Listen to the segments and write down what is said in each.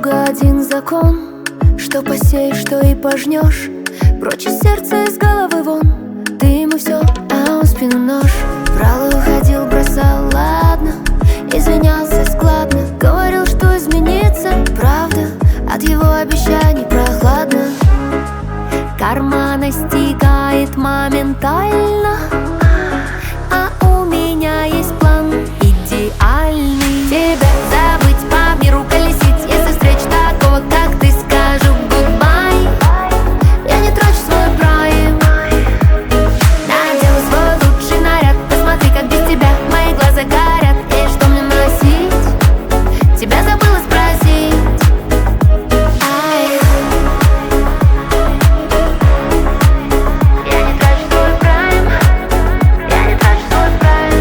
строго один закон: что посеешь, то и пожнешь. Прочь из сердца, из головы вон. Ты ему все, а он в спину нож. Брал и уходил, бросал, ладно. Извинялся складно, говорил, что изменится. Правда, от его обещаний прохладно. Карма настигает моментально, а у меня есть план идеальный. Тебя забыть, по миру колесить. Если встречу такого, как ты, скажу goodbye. Я не трачу свой прайм, надену свой лучший наряд. Посмотри, как без тебя мои глаза горят. И что мне носить? Тебя забыла спросить. Я не трачу свой прайм, я не трачу свой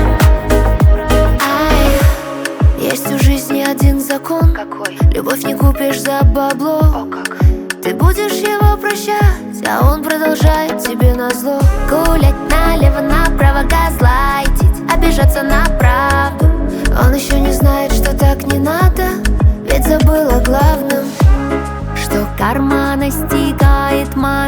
прайм. Есть у жизни один закон. Какой? Любовь не купишь за бабло. О, как? Ты будешь его прощать, а он продолжает тебе назло. Гулять налево-направо, газлайтить, обижаться на правду. Он еще не знает, что так не надо, ведь забыл о главном, что карма настигает